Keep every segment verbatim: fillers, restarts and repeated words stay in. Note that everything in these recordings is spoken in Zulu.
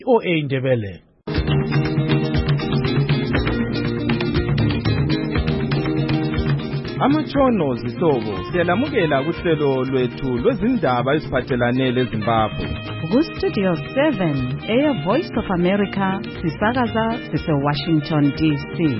O A Ndebele. Amatshono zihlobo siyalamukela kuhlelo lwethu lwezindaba eziphathelane leZimbabwe. Ku Studio seven, Air Voice of America, sisakaza sise Washington D C.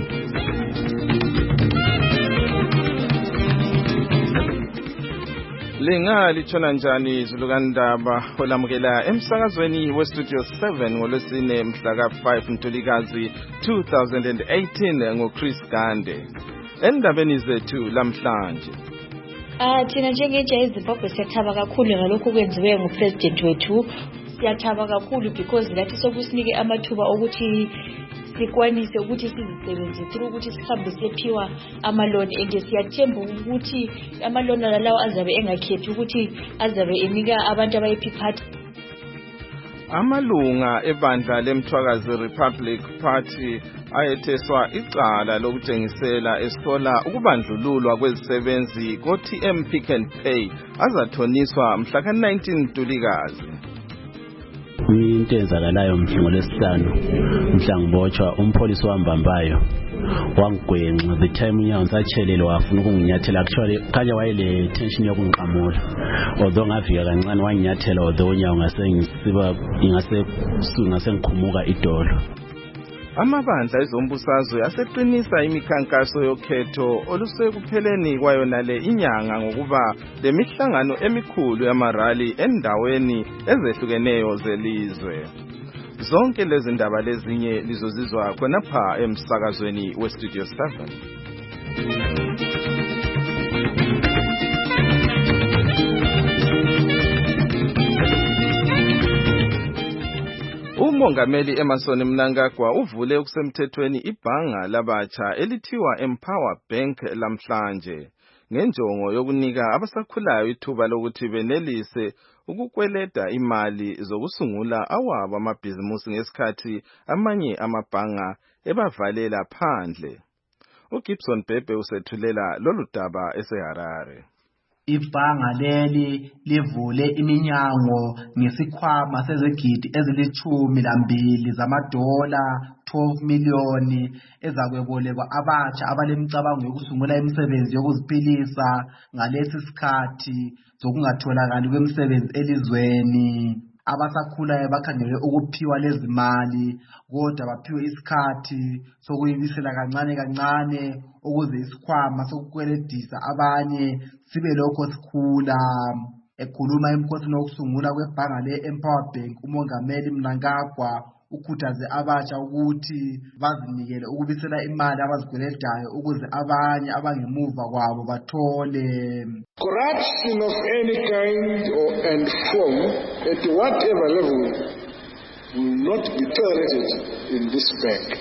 Linga litshona njani izulukandaba olamukela emsakazweni we Studio seven ngolwesine mhla ka five Ntulikazi two thousand eighteen ngoChris Gande. Endabeni zethu lamhlanje. Ah thina njengentsha yeZimbabwe siyathaba kakhulu ngalokho kwenziwe ngupresident wethu. Siyathaba kakhulu because lathi sokusinike amathuba ukuthi sikwanise ukuthi sizisebenzise through ukuthi sihambe siyephiwa amaloni and siyathemba ukuthi amaloni lawo azabe engakhethi ukuthi azabe enika abantu abayiphi Amalunga ebandla lemthwakazi Republic Party ayetheswa icala lokutshengisela esola ukubandlululwa kwezisebenzi ko T M Pick and Pay azathoniswa mhla ka nineteen Ntulikazi. Into enzakalayo mhla ngolesihlanu mhla ngibotshwa umpolisi wambambayo wangigwenxa the time unyawo ngisachelele wafuna ukunginyathela actually kanye wayele tension yokungiqamula although ngavika kancane wanginyathela although unyawo ngasengisiba ingase ngase ngikhumuka idolo. Amabandla ezombusazwe aseqinisa imikhankaso yokhetho olusekupheleni kwayona le inyanga ngokuba lemihlangano emikhulu yamarali endaweni ezehlukeneyo zelizwe. Zonke lezi ndaba lezinye lizozizwa khonapha emsakazweni we Studio seven. Umongameli Emmerson Mnangagwa uvule ukusemthethweni ibhanga labatsha elithiwa Empower Bank lamhlanje ngenjongo yokunika abasakhulayo ithuba lokuthi benelise ukukweleda imali zokusungula awabo amabhizimusi ngesikhathi amanye amabhanga ebavalela phandle. uGibson Bhebhe usethulela lolu daba eseHarare. Ibhanga leli livule iminyango ngesikhwama sezigidi ezilithumi lambili zamadola twelve million ezakwebolekwa abatsha abalemicabango yokusungula imisebenzi yokuziphilisa ngalesi sikhathi sokungatholakali kwemisebenzi elizweni. Abasakhulayo bakhangele ukuphiwa lezi mali kodwa baphiwe isikhathi sokuyibisela kancane kancane ukuze isikhwama sokukweledisa abanye sibe lokho sikhula. Ekhuluma emkhosini wokusungula kwebhanga le-Empower Bank, umongameli Mnangagwa ukhuthaze abatsha ukuthi bazinikele ukubisela imali abazikweledayo ukuze abanye abangemuva kwabo bathole. Corruption of any kind or and form at whatever level will not be tolerated in this bank.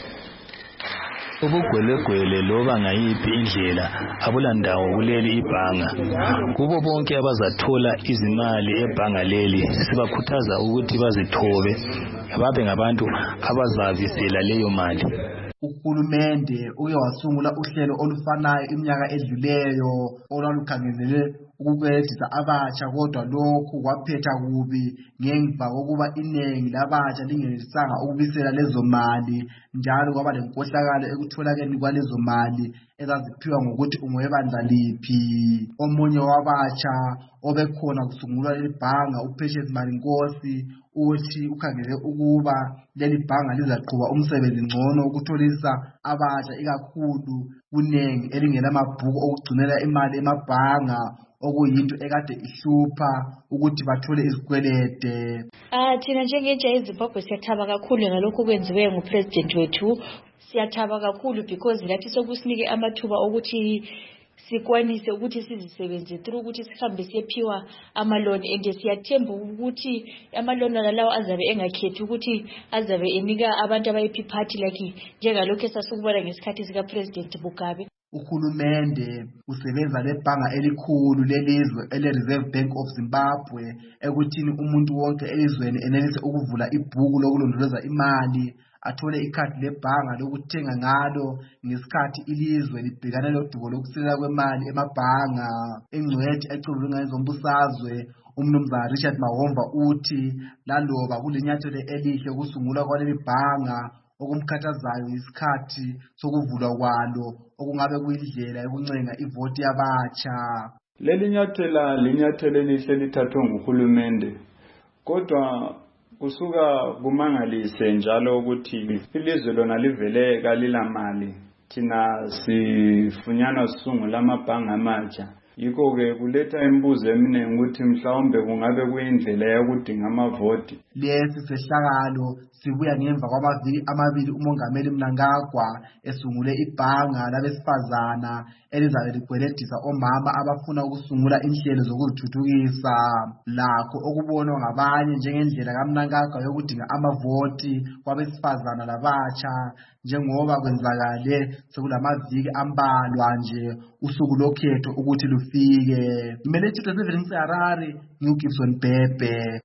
Ubugwelegwele loba ngayiphi indlela abulandawo kuleli ibhanga. Kubo bonke abazathola izimali ebhanga leli sibakhuthaza ukuthi bazithobe babe ngabantu abazavisela leyo mali. Uhulumende uke wasungula uhlelo olufanayo iminyaka edluleyo olwalukhangele ukukweledisa abatsha kodwa lokhu kwaphetha kubi ngemva kokuba iningi labatsha lingenisanga ukubisela lezo mali njalo kwaba lenkohlakalo ekutholakeni kwalezo mali ezaziphiwa ngokuthi ungwebandla liphi. Omunye wabatsha obekhona kusungulwa leli bhanga uPatience Malinkosi uthi ukhangele ukuba leli bhanga lizaqhuba umsebenzi ngcono ukutholisa abatsha ikakhulu kunengi elingenamabhuku okugcinela imali emabhanga okuyinto ekade ihlupha ukuthi bathole izikwelede. Ah thina njengentsha yeZimbabwe siyathaba kakhulu ngalokho kwenziwe ngupresident wethu. Siyathaba kakhulu because lathi sokusinike amathuba ukuthi sikwanise ukuthi sizisebenzise through ukuthi sihambe siyephiwa amaloni and siyathemba ukuthi amaloni lawo azabe engakhethi ukuthi azabe enika abantu abayiphi party like njengalokho esasukubona ngesikhathi sika President Mugabe. Uhulumende usebenza lebhanga elikhulu lelizwe ele-Reserve Bank of Zimbabwe ekuthini umuntu wonke elizweni enelise ukuvula ibhuku lokulondoloza imali athole ikhadi lebhanga lokuthenga ngalo ngesikhathi ilizwe libhekana lodubo lokusilela kwemali emabhanga. Ingcwethi ecubulunga ezombusazwe Umnumzana Richard Mahomba uthi laloba kulinyathelo elihle ukusungulwa kwaleli bhanga okumkhathazayo isikhathi sokuvulwa kwalo okungabe kuyindlela yokuncenga ivoti yabatsha. Leli nyathela linyathelo elihle lithathwe nguhulumende, kodwa kusuka kumangalise njalo ukuthi ilizwe lona livele kalilamali. Thina sifunyana sisungula amabhanga amatsha. Yikho-ke kuletha imibuzo eminingi ukuthi mhlawumbe kungabe kuyindlela yokudinga amavoti. Lesi sehlakalo sibuya ngemva kwamaviki amabili umongameli Mnangagwa esungule ibhanga labesifazana elizabe ligweledisa omama abafuna ukusungula inhlelo zokuzithuthukisa. Lakho okubonwa ngabanye njengendlela kaMnangagwa yokudinga amavoti kwabesifazana labatsha, njengoba kwenzakale sekulamaviki ambalwa nje usuku lokhetho ukuthi lufike. Mmelethito seven Harare, New Gibson Bebe.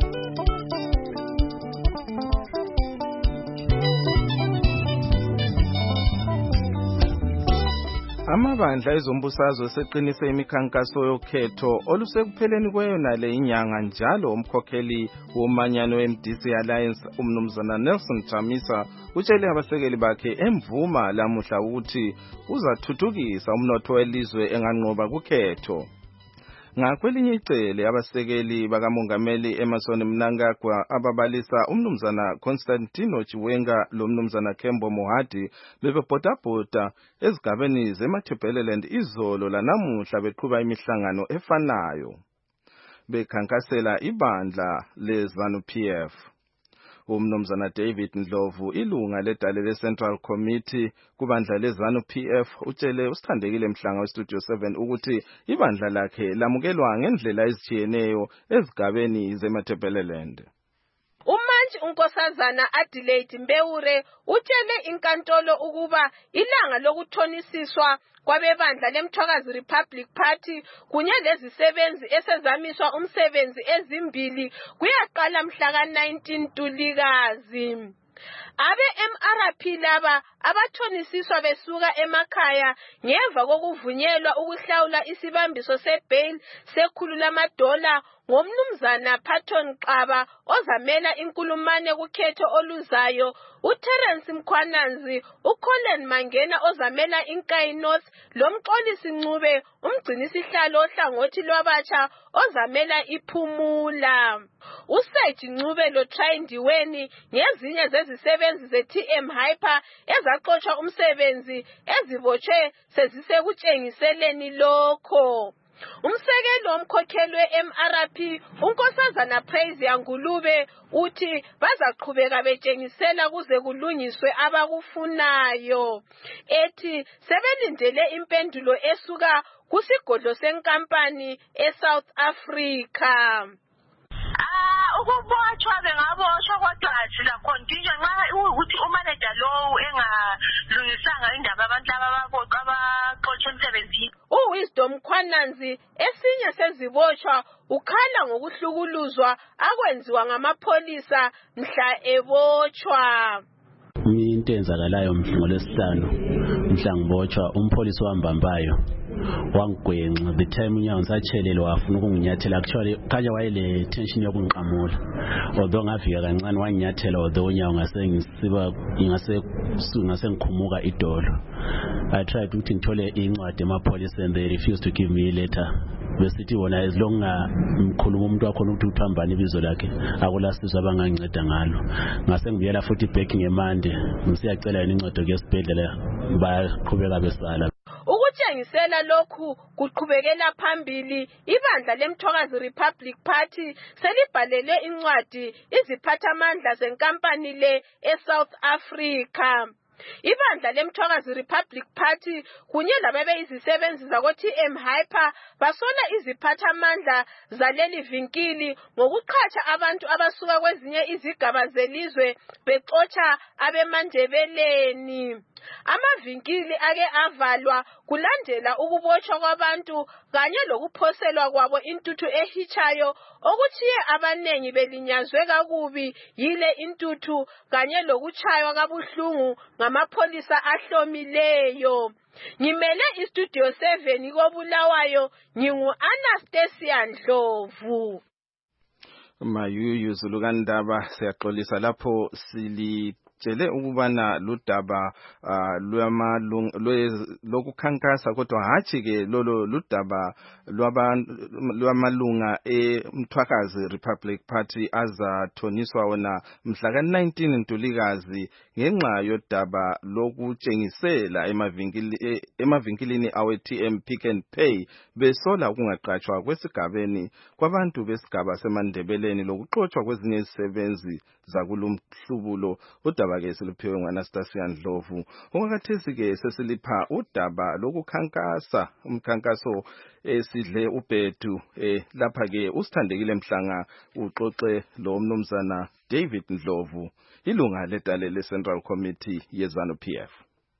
Amabandla ezombusazwe seqinise imikhankaso yokhetho olusekupheleni kweyona le inyanga njalo umkhokheli womanyano we-M D C Alliance umnumzana Nelson Chamisa utshele abasekeli bakhe emvuma lamuhla ukuthi uzathuthukisa umnotho welizwe enganqoba kukhetho. Ngakwelinye icele abasekeli bakamongameli Emmerson Mnangagwa ababalisa umnumzana Constantino Chiwenga lomnumzana Kembo Mohadi bebebhodabhoda ezigabeni zeMatabeleland izolo lanamuhla beqhuba imihlangano efanayo bekhankasela ibandla leZANU P F. Umnumzana David Ndlovu ilunga ledale le-Central Committee kubandla leZANU P F utshele usithandekile Mhlanga weStudio seven ukuthi ibandla lakhe lamukelwa ngendlela ezitshiyeneyo ezigabeni zeMatabeleland. Umantshi unkosazana Adelaide Mbewure utshele inkantolo ukuba ilanga lokuthonisiswa kwabebandla leMthwakazi Republic Party kunye lezisebenzi esezamiswa umsebenzi ezimbili kuyaqala mhla ka nineteen Ntulikazi. Abe M R P laba abathonisiswa besuka emakhaya ngemva kokuvunyelwa ukuhlawula isibambiso sebail sekhulu lamadola ngomnumzana Patton Xaba ozamela inkulumane kukhetho oluzayo, uTerence Mkhwananzi, uColin Mangena ozamela iNkayi North, lomxolisi Ncube umgcinisihlalo ohlangothi lwabatsha ozamela iPhumula. Useji Ncube loTrayindiweni ngezinye zezisebenzi ze-T M Hyper ezaxotsha umsebenzi ezibotshwe sezisekutshengiseleni lokho. Umsekelo womkhokheli we-M R P unkosazana Praise Yangulube uthi bazaqhubeka betshengisela kuze kulungiswe abakufunayo. Ethi sebelindele impendulo esuka kusigodlo senkampani eSouth Africa. Ah, ukubotshwa bengabotshwa kodwa sila continue nxa ukuthi umanager lowo engalungisanga indaba abantu ababaqoqa abaxotsha emsebenzini. uWisdom Khwananzi esinye sezibotshwa ukhala ngokuhlukuluzwa akwenziwa ngamapholisa mhla ebotshwa. Into enzakalayo ngolesihlanu mhla ngibotshwa umpholisi wambambayo wangigwenxa the time unyawo ngisachelele wafuna ukunginyathela actually kanye wayele tension yokungiqamula although ngafika kancane wanginyathela although unyawo ngasengisiba ngase ngase ngikhumuka idolo. I tried ukuthi ngithole incwadi emapholisa and they refused to give me a letter. Besithi wona as long ngkhuluma umuntu wakho ukuthi uthambani ibizo lakhe akulasizwe abanganginceda ngalo. Ngase ngibuyela futhi back ngemande ngisiyacela yena incwadi yesibhedlela baqhubeka besala. Ukutshengisela lokhu kuqhubekela phambili ibandla leMthwakazi Republic Party selibhalele incwadi iziphathamandla zenkampani le eSouth Africa. Ibandla leMthwakazi Republic Party kunye lababe izisebenzi zako T M Hyper basola iziphathamandla zaleli vinkili ngokuqhatsha abantu abasuka kwezinye izigaba zelizwe bexotsha abemandebeleni. Amavinkili ake avalwa kulandela ukubotshwa kwabantu kanye lokuphoselwa kwabo intuthu ehichayo okuthiye abanengi belinyazwe kakubi yile intuthu kanye lokuchaywa kabuhlungu ngamapholisa ahlomileyo. Ngimele istudio seven koBulawayo, ngingu Anastasia Ndlovu. Mayuyu Zulukandaba siyaxolisa lapho sili tshele ukubana ludaba lwamalunga lokukhankasa kodwa hatshi ke lolo ludaba lwamalunga eMthwakazi Republic Party azathoniswa wona mhla ka nineteen Ntulikazi ngenxa yodaba lokutshengisela emavinkili emavinkilini awe T M Pick and Pay besola ukungaqatshwa kwesigabeni kwabantu besigaba seMandebeleni lokuxotshwa kwezinye izisebenzi zakulumhlubulo. Udaba ke siliphiwe nguAnastasia Ndlovu. Okwakhathesi ke sesilipha udaba lokukhankasa umkhankaso esidle ubhedu eh lapha ke usithandekile Mhlanga uxoxe lo mnumzana David Ndlovu ilunga ledale le Central Committee ye ZANU P F.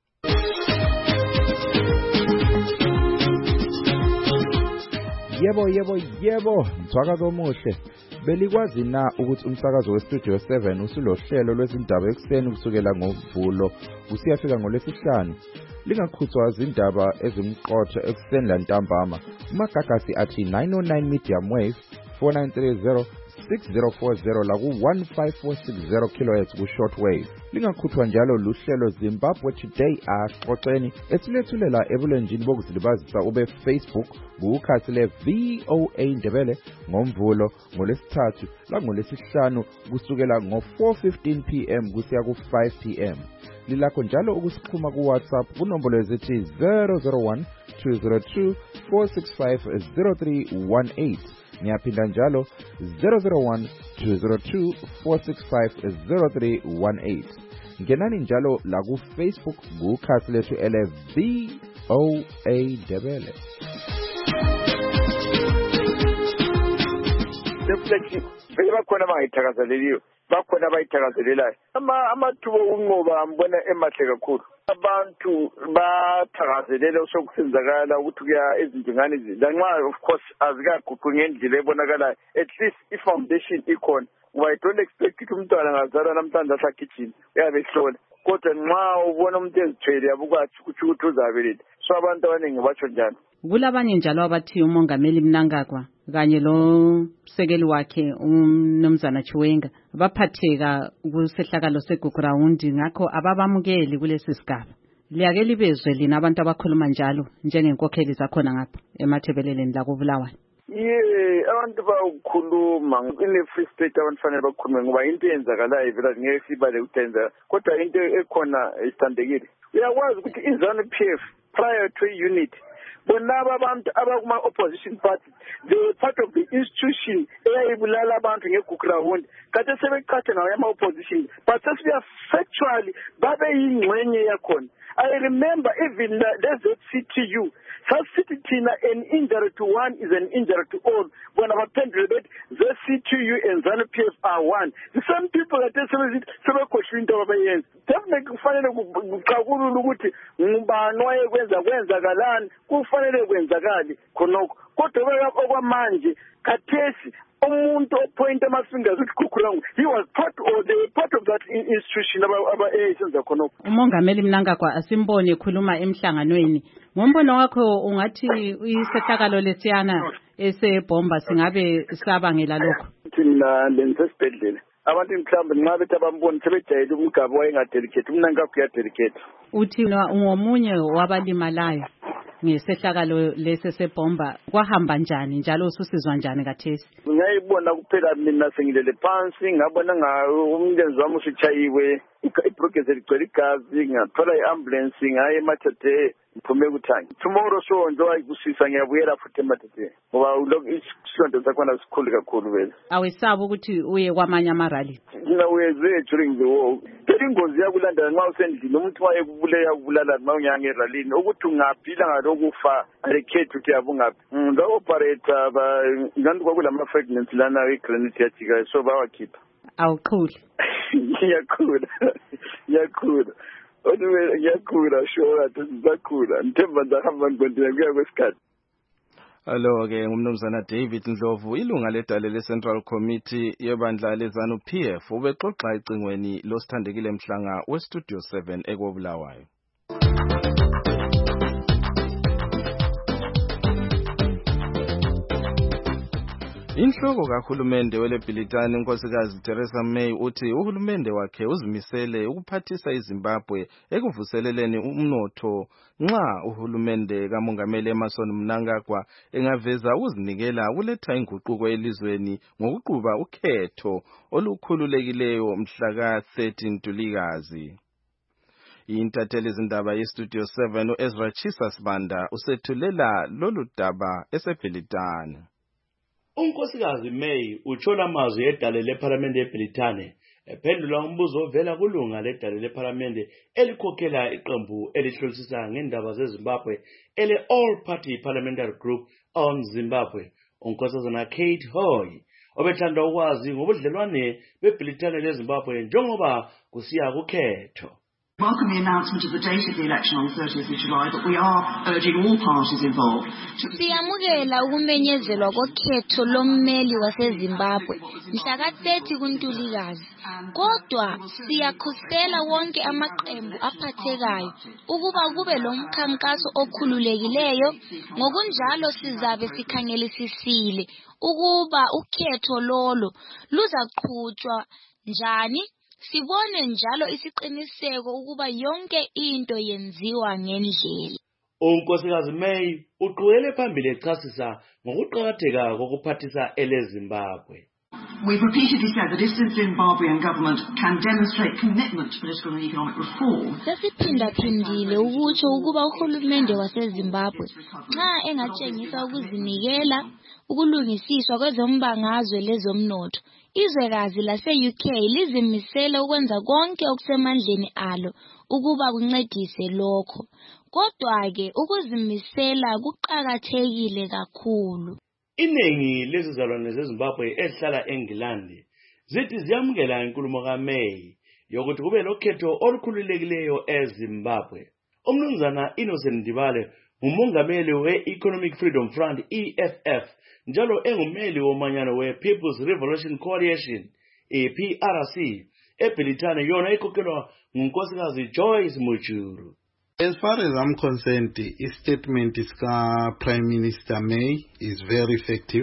Yebo yebo yebo mthwakazo omuhle. Belikwazi na ukuthi umsakazo weStudio seven usulohlelo lwezindaba ekseni kusukela ngoMvulo usiyafika ngoLwesihlanu. Lingakhuthwa izindaba ezimqotho ekseni lantambama. Umagagasi athi nine oh nine medium wave four nine three zero six zero four zero la ku one five four six zero kilohertz ku shortwave. Lingakhuthwa njalo luhlelo Zimbabwe Today axoxeni esilethulela ebulenjini bokuzilibazisa ube Facebook kukhasi le V O A Ndebele ngoMvulo ngoLesithathu la ngoLesihlanu kusukela ngo four fifteen p m kusiya ku five p m. Lilakho njalo ukusixhuma ku WhatsApp kunombolo ezithi zero zero one two zero two four six five zero three one eight. Ngiyaphinda njalo zero zero one two zero two four six five zero three one eight. Ngenani njalo la ku Facebook kukhasi lethu ele V O A Ndebele. Deflection bakhona bayithakazeleliyo bakhona bayithakazelelayo ama amathubo unqoba ambona emahle kakhulu. Abantu bathakazelela sokusenzakala ukuthi kuya ezindingane lanxa of course azikaguqu ngendlela ebonakala at least i-foundation ikhona. I don't expect ukuthi umntwana ngazalwa namhlanje asagijima uyabe ehlola kodwa nxa ubona umuntu ezithwele yabukwathi ukuthi ukuthi uzabeletha so abantu abaningi batsho njalo. Kulabanye njalo abathi umongameli Mnangagwa kanye lo sekeli wakhe umnumzana Chiwenga baphatheka kusehlakalo seguground ngakho ababamukeli kulesi sigaba. Liyake libezwe lina abantu abakhuluma njalo njengenkokheli zakhona ngapha emathebeleleni la koBulawayo. Ye abantu bakhuluma in free state abantu fanele bakhulume ngoba into eyenzakalayo vela ngeke sibale ukuthenza kodwa into ekhona isithandekile. Uyakwazi ukuthi iZANU P F prior to unit bonaba abantu abakuma opposition party they were part of the institution eyayibulala abantu ngeGugurawundi kade sebekhathe nawo ama opposition but sesiya factually babe yingxenye yakhona. I remember even the, the Z C T U sasithi thina an injury to one is an injury to all. When our pendulum Z C T U and ZANU P F are one. The same people that sebezithi sebekhohlwa into abayenza. Definitely kufanele kuqhakulula ukuthi ngubani wayekwenza kwenzakalani kufanele kwenzakali khonokho. Kodwa okwamanje khathesi umuntu oppoint amafingers ukuthi Gugurawundi he was part of the part of that institution aba esenza khonokho. Umongameli Mnangagwa asimbone ekhuluma emhlanganweni. Ngombono wakho ungathi isehlakalo lesiyana esebhomba singabe sabangela lokho? Thina lensesibhedlela abantu mhlawumbe nxa bethi abamboni sebejayele umgaba wayengadelicate Mnangagwa uyadelicate. Uthi ungomunye wabalimalayo ngesehlakalo lesi sebhomba kwahamba njani njalo ususizwa njani kathesi? Ngiyayibona kuphela mina sengilele phansi ngabona ngawo umlenze wami usichayiwe ibrokezi ligcwele igazi ngathola iambulance ngaye emathathe ngiphume kuthanga. Tomorrow so nje wayikusisa ngiyabuyela futhi emathathe ngoba lokho isonto sakhona sikhulu kakhulu vele. Awesaba ukuthi uye kwamanye amarally? Ngina weze during the war. Ingozi yakulandela nxa usendlini umuntu wayekubuleya ukubulala nxa unyanga eralini ukuthi ungaphila ngalokufa alikhethi ukuthi yabungaphi. Nga operator ba nganti kwakulama fragments lana igranite yajika so bawakhipha. Awuqhuli. Yakhula. Yakhula. Anyway, ngiyakhula sure that sizakhula. Ngithemba ndahamba ngikwendela kuya kwesikhathi. Alo ke ngumnumzana David Ndlovu ilunga ledale le Central Committee yebandla lezanu P F ubexoxa icingweni losithandekile Mhlanga we Studio seven ekobulawayo. Inhloko kahulumende weleBritani unkosikazi Theresa May uthi uhulumende wakhe uzimisele ukuphathisa iZimbabwe ekuvuseleleni umnotho nxa uhulumende kamongameli Emmerson Mnangagwa engaveza ukuzinikela kuletha inguquko elizweni ngokuquba ukhetho olukhululekileyo mhla ka thirteen Ntulikazi. Intatheli izindaba yeStudio seven uEzra Chisasbanda usethulela lolu daba eseBritani. Unkosikazi May utshona amazwi edale lePhalamende eBritane ephendula umbuzo ovela kulunga ledale lePhalamende elikhokhela iqembu elihlolisisa ngendaba zeZimbabwe ele All Party Parliamentary Group on Zimbabwe unkosazana Kate Hoy obethanda ukwazi ngobudlelwane beBritane leZimbabwe njengoba kusiya kukhetho. Welcome the announcement of the date of the election on the thirtieth of July, but we are urging all parties involved. Siyamukela ukumenyezelwa kokhetho lommeli waseZimbabwe mhla ka thirty kuNtulikazi. Kodwa siyakhusela wonke amaqembu aphathekayo ukuba kube lo mkhankaso okhululekileyo ngokunjalo sizabe sikhangelisisile ukuba ukhetho lolo luzaqhutshwa njani. Sibone njalo isiqiniseko ukuba yonke into yenziwa ngendlela. Unkosikazi May uqhubele phambili echasisa ngokuqhakatheka kokuphathisa eleZimbabwe. We've repeatedly said that if the Zimbabwean government can demonstrate commitment to political and economic reform, sesiphinda phindile ukuthi ukuba uhulumende waseZimbabwe nxa engatshengisa ukuzinikela ukulungisiswa kwezombangazwe lezomnotho izwekazi lase-U K lizimisele ukwenza konke okusemandleni alo ukuba kuncedise lokho. Kodwa-ke ukuzimisela kuqakathekile kakhulu. Iningi lezizalwane zeZimbabwe ezihlala eNgilandi zithi ziyamukela inkulumo kaMay yokuthi kube lokhetho olukhululekileyo eZimbabwe. Umnumzana Innocent Ndibale umongameli we-Economic Freedom Front E F F njalo engumeli womanyano we-People's Revolution Coalition e P R C eBritane yona ikhokhelwa ngunkosikazi Joyce Mujuru. As far as I'm concerned, the statement is Prime Minister May is very effective.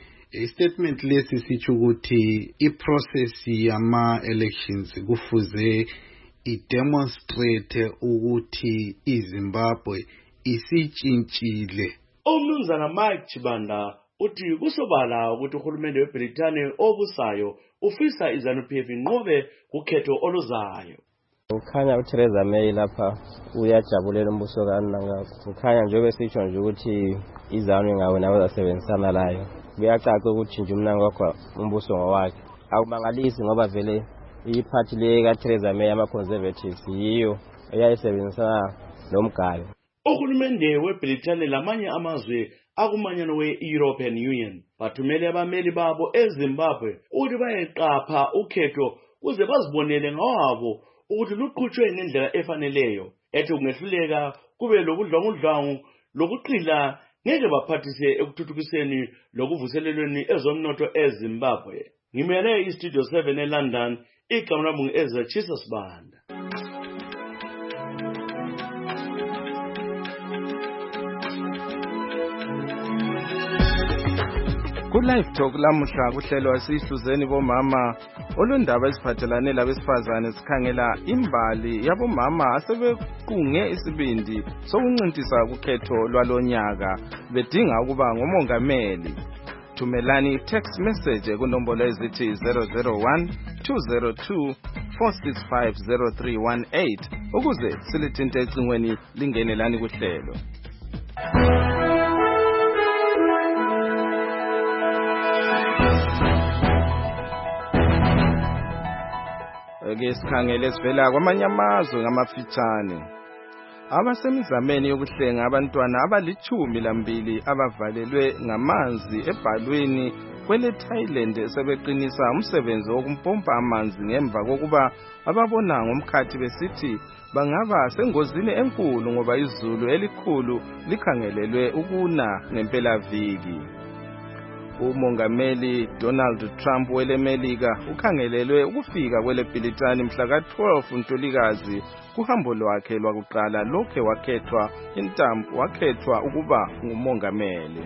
A statement lesi sitsho ukuthi i-process yama elections kufuze i-demonstrate ukuthi iZimbabwe isitshintshile. Umnumzana Mike Chibanda uthi kusobala ukuthi uhulumende weBritane obusayo ufisa iZanu P F inqobe kukhetho oluzayo. Ukhanya uTheresa May lapha uyajabulela umbuso kaNangagwa. Ukhanya njengoba sitsho nje ukuthi iZanu ngawe nawe zasebenzisana layo. Kuyacaca ukuthi nje uMnangagwa umbuso ngowakhe. Akumangalisi ngoba vele iphathi le kaTheresa May ama-Conservatives yiyo eyayisebenzisana nomgalo. Uhulumende weBritane lamanye amazwe akumanyano we-European Union bathumele abameli babo eZimbabwe ukuthi bayeqapha ukhetho kuze bazibonele ngawabo ukuthi luqhutshwe ngendlela efaneleyo ethi kungehluleka kube lokudlwangudlwangu lokuqila ngeke baphathise ekuthuthukiseni lokuvuselelweni ezomnotho eZimbabwe. Ngimele iStudio seven eLondon igama lami ngu-Ezra Chisasbanda. Ku-Live Talk lamuhla kuhlelwa sihluzeni bomama olundaba eziphathelane labesifazane sikhangela imbali yabomama asebequnge isibindi sokuncintisa kukhetho lwalonyaka bedinga ukuba ngomongameli. Thumelani text message kunombolo ezithi zero zero one two zero two four six five zero three one eight ukuze silithinte ecingweni lingenelani kuhlelo. Ke sikhangele sivela kwamanye amazwe ngamafitshane. Abasemizameni yokuhlenga abantwana abalichumi lambili abavalelwe ngamanzi ebhalweni kwele Thailand sebeqinisa umsebenzi wokumpompa amanzi ngemva kokuba ababona ngomkhathi besithi bangaba sengozini enkulu ngoba izulu elikhulu likhangelelwe ukuna ngempelaviki. Umongameli Donald Trump welemelika ukhangelelwe ukufika kwele Bhilitani mhla ka twelve uNtulikazi kuhambo lwakhe lwakuqala lokhe wakhethwa intambo wakhethwa ukuba ngumongameli.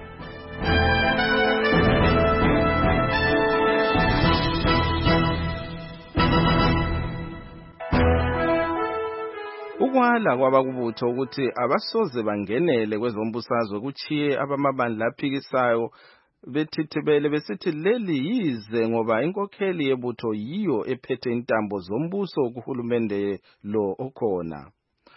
Ukwala kwabakubutho ukuthi abasoze bangenele kwezombusazwe kuchiye abamabandla aphikisayo bethithibele besithi leli yize ngoba inkokheli yebutho yiyo ephethe intambo zombuso kuhulumende lo okhona.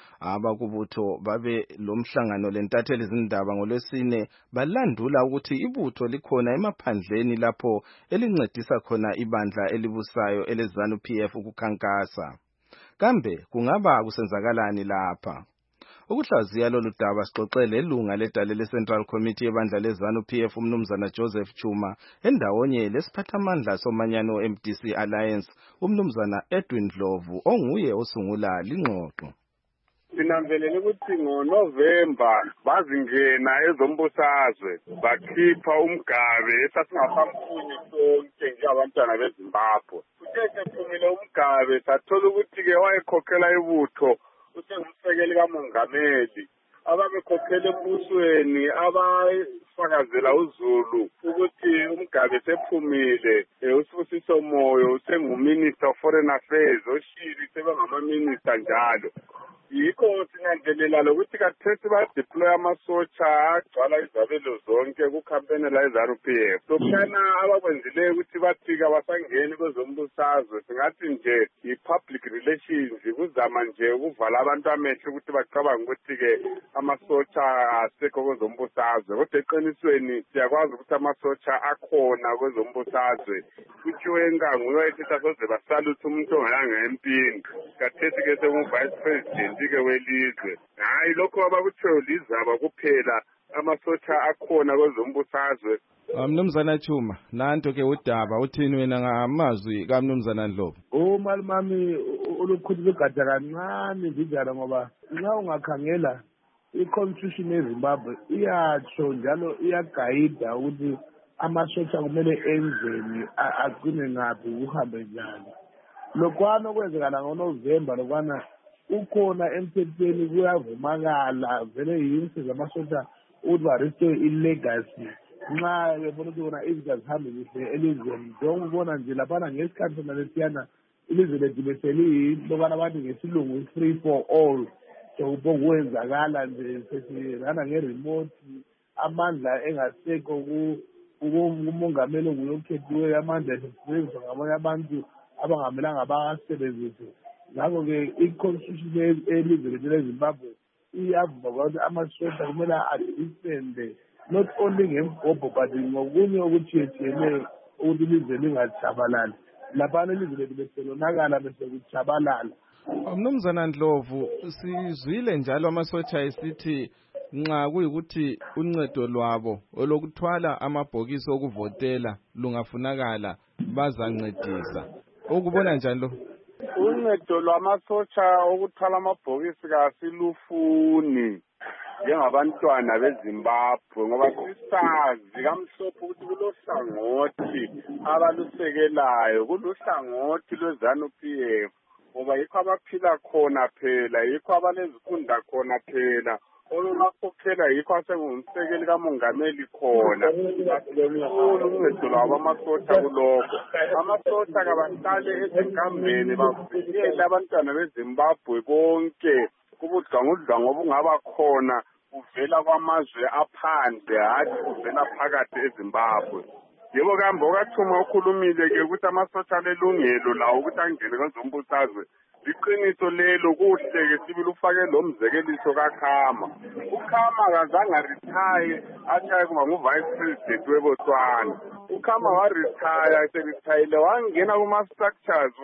Abakubutho babe lomhlangano lentatheli izindaba ngolwesine balandula ukuthi ibutho likhona emaphandleni lapho elincedisa khona ibandla elibusayo eleZANU P F ukukhankasa. Kambe kungaba kusenzakalani lapha? Ukuhlaziya lolu daba sixoxele ilunga ledale leCentral Committee yebandla leZANU P F umnumzana Joseph Chuma endawonye lesiphathamandla somanyano M D C Alliance umnumzana Edwin Dlovu onguye osungula lingxoxo. Sinanzelele ukuthi ngoNovember bazingena ezombusazwe bakhipha umgabe esasingaphampunye sonke njengabantwana beZimbabwe. Kuthe phumile umgabe sathola ukuthi ke wayekhokhela ibutho usengumsekeli kamongameli ababekhokhela embusweni abafakazela uZulu ukuthi umgabe sephumile uSibusiso Moyo usenguminister of foreign affairs oshili sebengamaminister njalo. Yikho sinanzelela lokuthi kathesi badeploy amasotsha agcwala izabelo zonke kukhampeni la eZANU P F. Sokhana abakwenzileyo ukuthi bathi abasangeni kwezombusazwe singathi nje i-public relations kuzama nje ukuvala abantu amehlo ukuthi bacabanga ukuthi-ke amasotsha asekho kwezombusazwe. Kodwa eqinisweni siyakwazi ukuthi amasotsha akhona kwezombusazwe. uChiwenga nguye oyethi asoze basaluthe umuntu ongalanga empini. Kathesi-ke sengu-vice president ke welizwe. Hayi lokho abakuthiyo lizaba kuphela amasotsha akhona kwezombusazwe. Mnumzana Chuma, nanto ke udaba uthini wena ngamazwi kaMnumzana Dlovu? Uma mami olukhulu begada kancane njalo ngoba nxa ungakhangela i-constitution yeZimbabwe iyatsho njalo iyagayida ukuthi amasotsha kumele enzeni agcine ngaphi uhambe njani. Lokwana kwenzekala ngoNovember lokwana ukhona emthethweni kuyavumakala vele yinto zamasotsha ukuthi barestore ilegacy nxa bebona ukuthi bona izinto zihambe kuhle elizweni. Njengobona nje laphana ngesikhathi sona lesiyana ilizwe lethu beseliyinto lokwana bathi ngesilungu free for all. Sokubokwenzakala nje sesirana nge-remote amandla engasekho kumongameli nguyokhethiweyo amandla esebenziswa ngabanye abantu abangamelanga bawasebenzise. Ngakho-ke i-constitution elizwe lethu leZimbabwe iyavuma ukuthi amasotsha kumele adifende not only ngembhobho but ngokunye okutshiyetshiyeneyo ukuthi ilizwe lingajabalali. Laphana ilizwe lethu beselonakala besekujabalala. Mnumzana Dlovu, sizwile njalo amasotsha esithi nxa kuyikuthi uncedo lwabo olokuthwala amabhokisi okuvotela lungafunakala bazancedisa. Ukubona njani lo? Uncedo lwamasotsha okuthwala amabhokisi kasilufuni njengabantwana beZimbabwe ngoba sisazi kamhlophe ukuthi kulohlangothi abalusekelayo kuluhlangothi lweZANU P F ngoba yikho abaphila khona phela yikho abalezifunda khona phela olulakhokhela yikho asengumsekeli kamongameli khona. Asilukhulu uncedo lwabo amasotsha kulokho. Amasotsha kabahlale ezinkambeni bavikele abantwana beZimbabwe bonke kubudlwangudlwangu obungaba khona kuvela kwamazwe aphandle hathi kuvela phakathi eZimbabwe. Yebo kambe okathuma ukhulumile-ke ukuthi amasotsha alelungelo lawo ukuthi angene kwezombusazwe. Iqiniso lelo kuhle-ke sibili ufake lo mzekeliso kaKhama. uKhama kazange arithaye athi kuba ngu-vice president weBotswana. uKhama waritaya, eserithayile wangena kuma-structures wakhula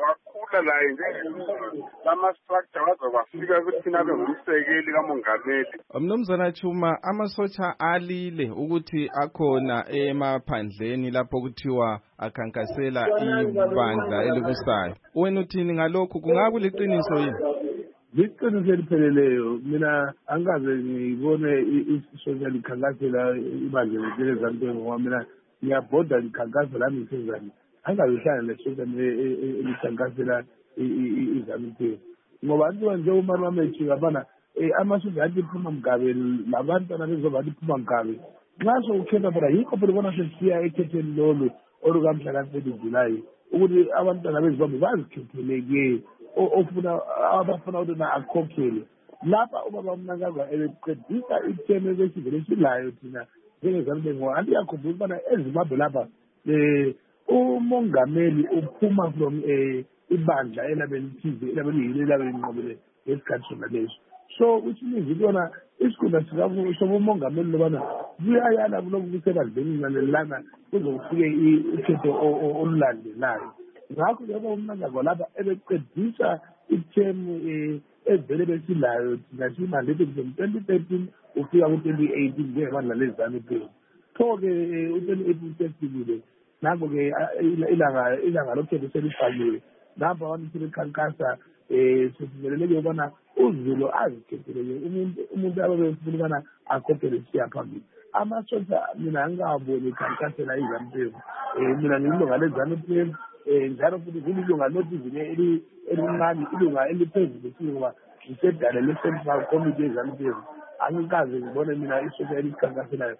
siyajabula laye lama-structure wazokwafika ukuthi thina abe ngumsekeli kamongameli. Mnumzana Chuma, amasotsha alile ukuthi akhona emaphandleni lapho kuthiwa akhankasela ibandla elibusayo. Wena uthini ngalokhu? Kungabe liqiniso yini? Liqiniso elipheleleyo. Mina angaze ngibone isotsha likhankasela ibandla leZANU-P F ngoba mina ngiyabhoda likhankasa lami ngisezani. Angazihlala lesotsha elikhankasela iZANU-P F. Ngoba njengoba nje umama methi yabana amasotsha athi iphuma Mgabe labantwana bezoba liphuma Mgabe. Nxa sokukhetha phela yikho phela ubona sesiya ekhetheni lolu olukamhla ka-thirty July ukuthi abantwana bezimbabwe bazikhethele-ke ofuna abafuna ukuthi na akhokhele. Lapha ubaba uMnangagwa ebeqedisa ithemu ebesivele silayo thina njengeZANU-P F ngoba andiyakhumbula ukubana eZimbabwe lapha um umongameli uphuma from um ibandla elabelithize elabeliyilo elabelinqobele ngesikhathi sona leso. So which means ikona isikhundla sobumongameli lobana kuyayala kuloku kusebandleni nalelana kuzofike ukhetho olulandelayo. Ngakho ke uMnangagwa lapha ebeqedisa ithemu evele besilayo thina simandlete from twenty thirteen ufika ku-twenty eighteen njengebandla leZANU-P F. Pho-ke u-twenty eighteen sefikile nango-ke ilanga ilanga lokhetho selifakiwe. Lapha abantu sebekhankasa um sesiveleleke ukubana uZulu azikhethele umuntu umuntu ababefuna ukubana akhokhele siya phambili. Amasotsha mina angingawaboni ekhankasela iZANU-P F. Um mina ngilunga leZANU-P F um njalo futhi ngilunga lothi elincane ilunga eliphezulu ngoba ngisedale le-Central Committee yeZANU-P F. Angikaze ngibone mina isotsha elikhankaselayo.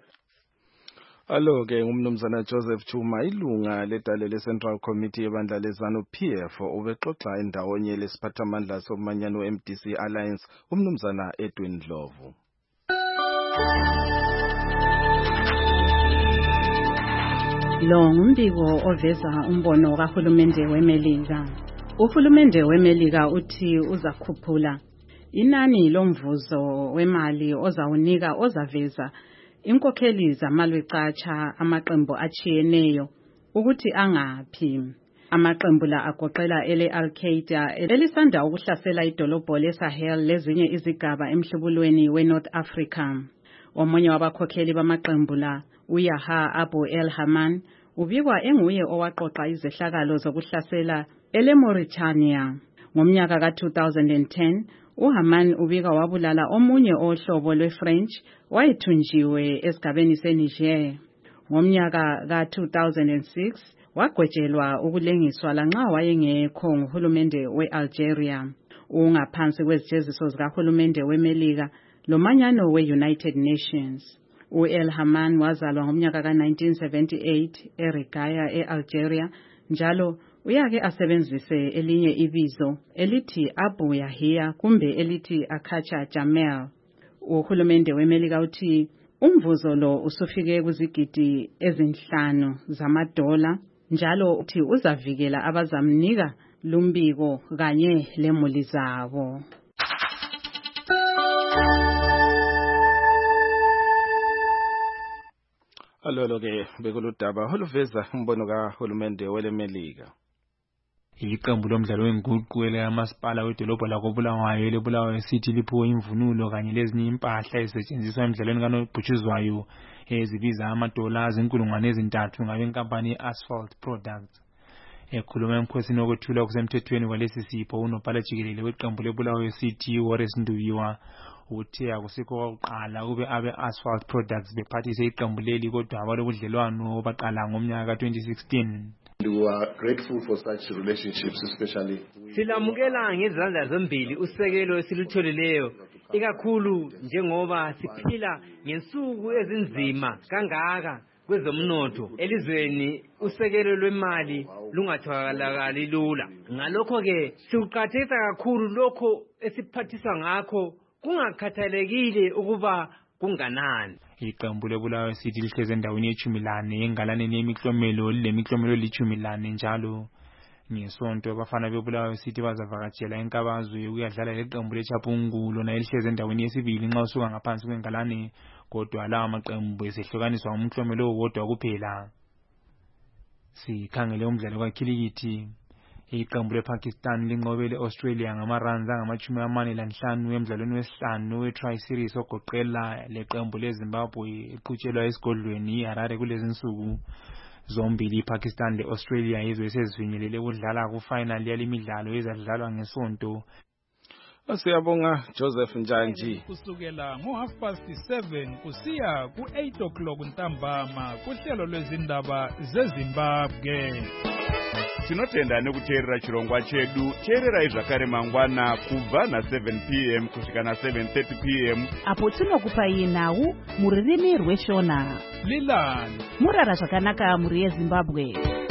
Alo-ke ngumnumzana Joseph Chuma, ilunga ledale le-Central Committee yebandla leZANU-P F, ubexoxa endawonye lesiphathamandla somanyano M D C Alliance, umnumzana Edwin Ndlovu. Lo ngumbiko oveza umbono kahulumende weMelika. Uhulumende weMelika uthi uzakhuphula inani lomvuzo wemali ozawunika ozaveza inkokheli zamalwecatsha amaqembu achiyeneyo ukuthi angaphi. Amaqembu la agoqela ele Al-Qaeda elisanda ukuhlasela idolobho leSahel lezinye izigaba emhlubulweni weNorth Africa. Omunye wabakhokheli bamaqembu la, uYahya Abu El Haman, ubikwa enguye owaqoqa izehlakalo zokuhlasela ele Mauritania. Ngomnyaka ka two thousand ten, uHaman ubika wabulala omunye ohlobo lweFrench wayethunjiwe esigabeni seNiger. Ngomnyaka ka two thousand six wagwejelwa ukulengiswa lanxa wayengekho nguhulumende we-Algeria. Ungaphansi kwezijeziso zikahulumende weMelika lomanyano we-United Nations. U-El Haman wazalwa ngomnyaka ka nineteen seventy-eight eRigaya e-Algeria, njalo uyake asebenzise elinye ibizo elithi Abu Yahya kumbe elithi Akacha Jamel. Uhulumende weMelika uthi umvuzo lo usufike kuzigidi ezinhlanu zamadola, njalo uthi uzavikela abazamnika lumbiko kanye lemuli zabo. Alolo-ke bekuludaba oluveza umbono kahulumende weleMelika. Iqembu lomdlalo wenguqu elikamasipala wedolobho lakoBulawayo elebulawayo City liphiwe imvunulo kanye lezinye impahla ezisetshenziswa emidlalweni kanobhutshuzwayo ezibiza amadola azinkulungwane ezintathu ngabenkampani ye-Asphalt Products. Ekhuluma emkhosini wokwethula okusemthethweni kwalesi sipho, unobhala jikelele weqembu lebulawayo City Horace Nduwiwa uthe akusikho kwakuqala kube abe-Asphalt Products bephathise iqembu leli kodwa abalobudlelwano baqala ngomnyaka ka twenty sixteen. We are grateful for such relationships, especially. Silamukela ngezandla zombili usekelo esilutholeleyo, ikakhulu njengoba siphila ngensuku ezinzima kangaka kwezomnotho elizweni. Usekelo lwemali lungatholakali lula. Ngalokho ke sikuqhathisa kakhulu lokho esiphathiswa ngakho, kungakhathalekile ukuba kunganani. Iqembu lebulawayo City lihleze endaweni yechumi lane engalaneni yemiklomelo lemiklomelo lichumi lane njalo. Ngesonto abafana bebulawayo City bazavakatshela enkabazwe ukuyadlala leqembu leChapungu lona elihleze endaweni yesibili nxa usuka ngaphansi kwengalane, kodwa lawa maqembu esehlukaniswa ngomklomelo owodwa kuphela. Sikhangele umdlalo kakhilikithi. iqembu lePakistan linqobele Australia ngamaruns angamachumi amane lanhlanu emdlalweni wesihlanu we-Tri-Series ogoqela leqembu leZimbabwe iqhutshelwa esigodlweni iHarare kulezi nsuku. Zombili iPakistan le-Australia yizo esezifinyelele ukudlala ku-final yalemidlalo ezadlalwa ngesonto. Siyabonga Joseph Njanji. Kusukela ngo half past seven kusiya ku eight o'clock ntambama kuhlelo lwezindaba zeZimbabwe. Tinotenda nekuteerera chirongwa chedu. Teererai zvakare mangwana kubva na seven p m kusvika na seven thirty p m apo tinokupai nhau muririmi rweshona. Lilan murara zvakanaka muri yeZimbabwe.